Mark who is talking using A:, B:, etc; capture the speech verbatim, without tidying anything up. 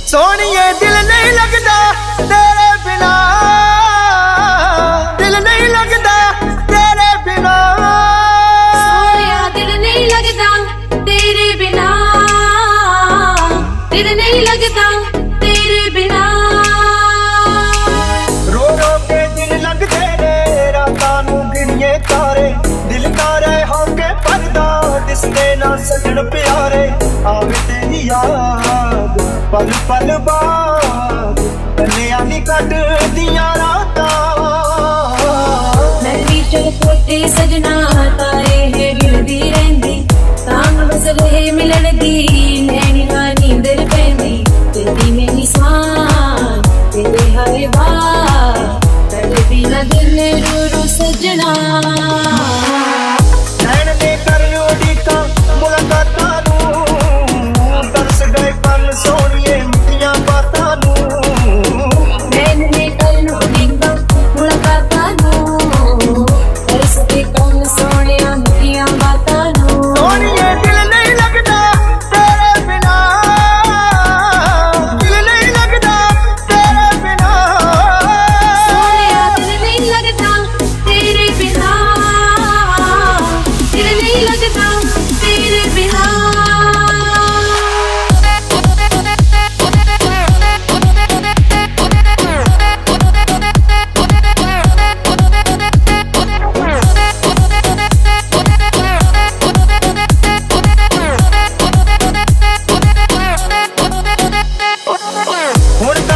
A: सोनिए दिल नहीं लगता तेरे बिना, दिल नहीं लगता तेरे बिना,
B: सोनिया दिल नहीं लगता तेरे बिना, दिल नहीं लगता तेरे बिना।
A: रो रो के दिल लगते ने रातां नूं गिणिए तारे, दिल तारे होके परदा दिसदे ना सजन प्यारे। आवे तेरी याद पल पल बाद कन्या नी कट दियां रातां।
B: मैं भी चल पोते सजना तारे है गिरदी रहिंदी, तांग बस रहे मिलन दी नैनी ना नींदर पैंदी। तेरी मेरी सांस तेरे हर बार तेरे बिना दिल रू रू सजना।
A: नैन ने कर उड़ीका मुलाकातां नूं, तरस गए पल सोनिए मिठियां बातां नूं।
B: नैन ने कर उड़ीका मुलाकातां नूं, तरस गए पल सोनिया मिठियां बातां नूं।
A: सोनिए दिल नहीं लगता तेरे बिना, दिल नहीं लगता तेरे बिना,
B: सोनिया दिल नहीं लगता तेरे बिना, दिल नहीं लगता तेरे बिना।
A: हुण